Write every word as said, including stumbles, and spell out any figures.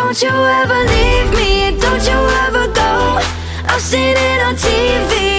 Don't you ever leave me, don't you ever go. I've seen it on T V.